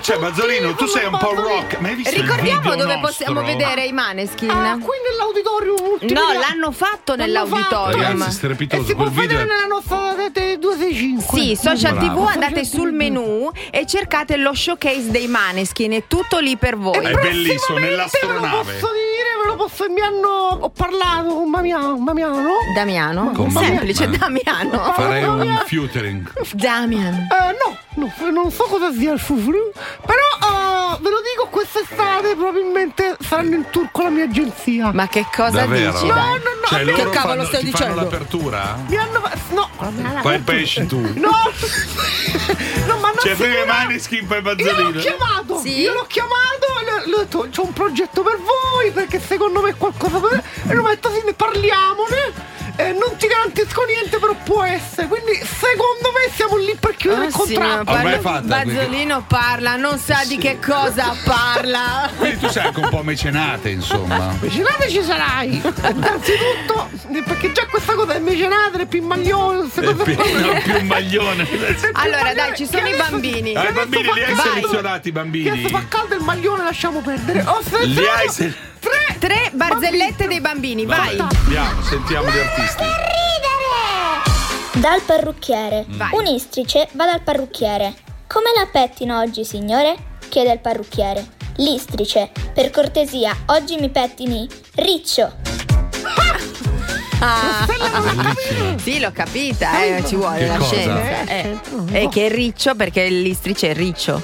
c'è, Bazzolino? Tu sei un po' rock. Ma hai visto Ricordiamo il video dove nostro? possiamo vedere i Maneskin. Qui nell'auditorium. No, l'hanno fatto nell'auditorium. Ragazzi, strepitoso. E si può quel video vedere è- nella nostra rete 265. Sì, Social Bravo. TV, andate sul menu e cercate lo showcase dei Maneskin, è tutto lì per voi. È bellissimo, nell'astronave. Ve lo posso dire, ho parlato con Damiano. Damiano? Con Semplice, ma- Damiano. Farei un featuring. Damian. No, non so cosa sia il fufru, però ve lo dico, quest'estate probabilmente saranno in tour con la mia agenzia. Ma che cosa Davvero? dici? No, dai? no, Cioè, che loro cavolo stai ti fanno dicendo? l'apertura? mi hanno no, Poi esci tu. no, ma non Cioè, si prima i può. Maneskin, poi Io l'ho Bazzolino. chiamato, Sì? io l'ho chiamato e le ho detto c'ho un progetto per voi perché secondo me è qualcosa per... e lui mi ha detto sì, ne parliamone. Non ti garantisco niente, però può essere. Quindi secondo me siamo lì per chiudere il Sì, ma contratto. Ormai è fatta, Bazzolino parla, non sa di che cosa parla. Quindi tu sei anche un po' mecenate, insomma. Mecenate ci sarai. Innanzitutto perché già questa cosa è mecenate, le pimmaglione, queste È cose più un maglione. Allora, dai, ci sono Che i adesso- bambini. I bambini li hai Vai. selezionati, i che bambini. adesso fa caldo il maglione, lasciamo perdere. Ho Li selezionato hai se... 3 barzellette dei bambini, vai. Andiamo, sentiamo gli artisti. Dal parrucchiere. Vai. Un istrice va dal parrucchiere. Come la pettino oggi, signore? Chiede il parrucchiere. L'istrice, per cortesia, oggi mi pettini riccio. Ah, Bellissimo. sì, l'ho capita, ci vuole Che la cosa? scienza. È che è riccio perché l'istrice è riccio.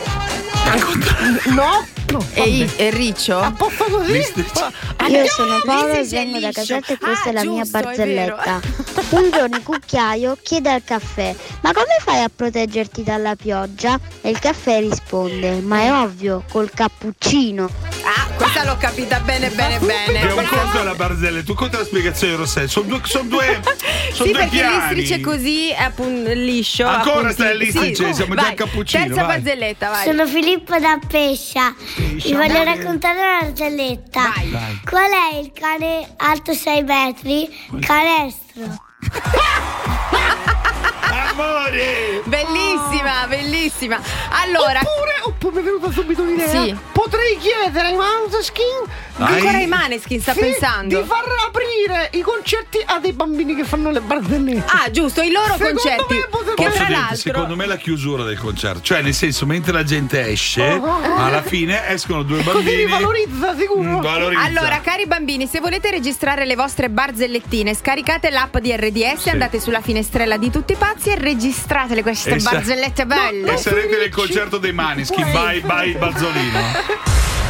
No, È riccio? a posto così. Io sono Paola e l'istrice è vengo da liscio. Caserta e questa è la mia Giusto, è barzelletta. Un giorno il cucchiaio chiede al caffè: ma come fai a proteggerti dalla pioggia? E il caffè risponde: ma è ovvio, col cappuccino. Ah, questa l'ho capita bene, bene, Che bene. un conto è la barzelletta, tu conto è la spiegazione di Rossella. Sono due Sì, perché piani. l'istrice così è appunto liscio. Ancora appunto. stai all'istrice, Sì, siamo già vai. al cappuccino, Terza vai. barzelletta, vai. Sono Filippo da Pescia. Vi voglio raccontare una barzelletta. Vai. Qual è il cane alto 6 metri? Canestro. Amore! Bellissima, bellissima. Allora, Oppure mi è venuta subito un'idea. Sì. Potrei chiedere ai Maneskin ancora i Maneskin sta pensando. di far aprire i concerti a dei bambini che fanno le barzellette. Ah, giusto, i loro Secondo concerti. me potrebbe- Che Posso tra dirti, l'altro. secondo me la chiusura del concerto, cioè nel senso mentre la gente esce, alla fine escono due Così bambini. li valorizza sicuro. Valorizza. Allora, cari bambini, se volete registrare le vostre barzellettine, scaricate l'app di RDS, andate sulla finestrella di Tutti i Pazzi e registratele queste E sa- barzellette belle. E sarete nel concerto dei Maneskin, vai Bazzolino.